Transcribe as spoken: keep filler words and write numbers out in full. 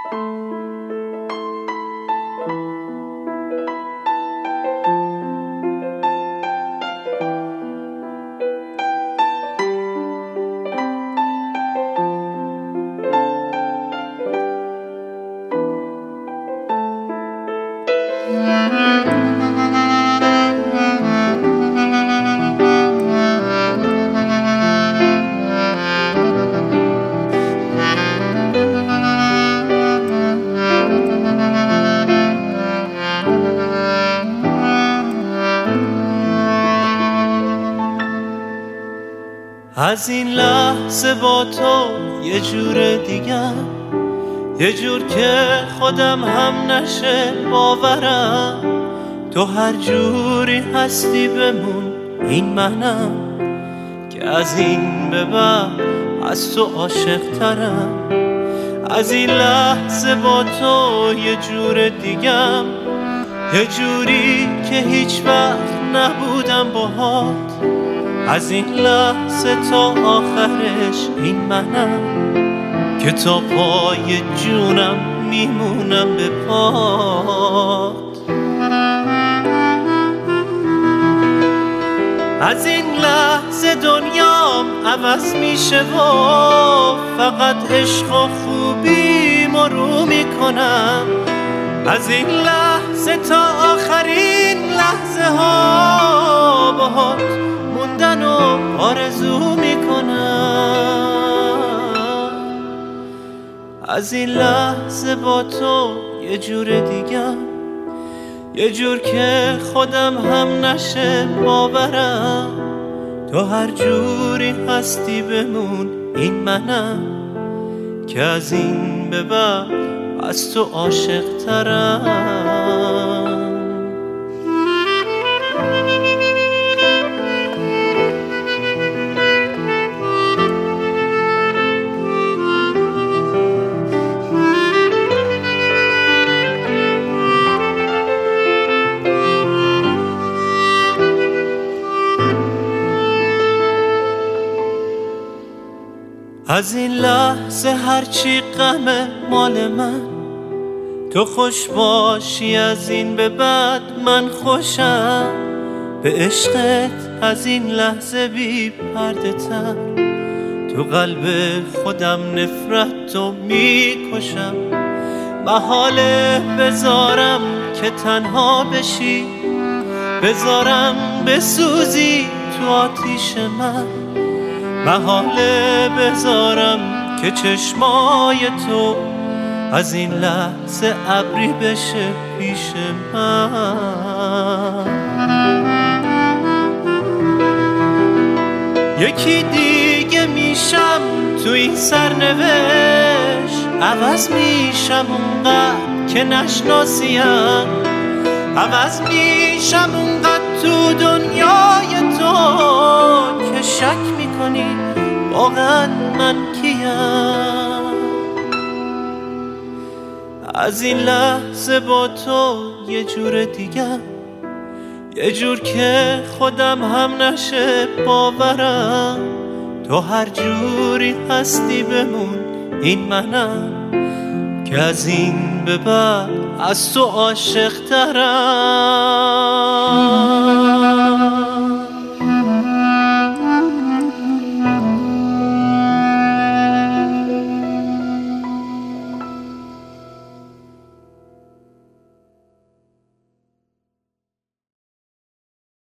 از این لحظه با تو یه جور دیگه، یه جور که خودم هم نشه باورم. تو هر جوری هستی بمون، این منم که از این به بعد از تو عاشق ترم. از این لحظه با تو یه جور دیگم، یه جوری که هیچ وقت نبودم باهات. از این لحظه تا آخرش این منم که تا پای جونم میمونم به پات. از این لحظه دنیام عوض میشه و فقط عشق و خوبی مرو میکنم. از این لحظه تا آخرین لحظه ها باهات موندن و آرزو میکنم. از این لحظه با تو یه جور دیگم، یه جور که خودم هم نشه باورم. تو هر جوری هستی بمون، این منم که از این به بعد از تو عاشق ترم. از این لحظه هرچی غمه مال من، تو خوش باشی از این به بعد من خوشم. به عشقت از این لحظه بی پرده تر، تو قلب خودم نفرت تو میکشم. محاله بذارم که تنها بشی، بذارم بسوزی تو آتیش من. محاله بذارم که چشمای تو از این لحظه ابری بشه پیش من. یکی دیگه میشم تو این سرنوشت، عوض میشم اونقدر که نشناسیم. عوض میشم اونقدر تو دنیای تو که شک میکنی واقعا من کیم. از این لحظه با تو یه جور دیگم، یه جور که خودم هم نشه باورم. تو هر جوری هستی بمون، این منم که از این به بعد از تو عاشق ترم.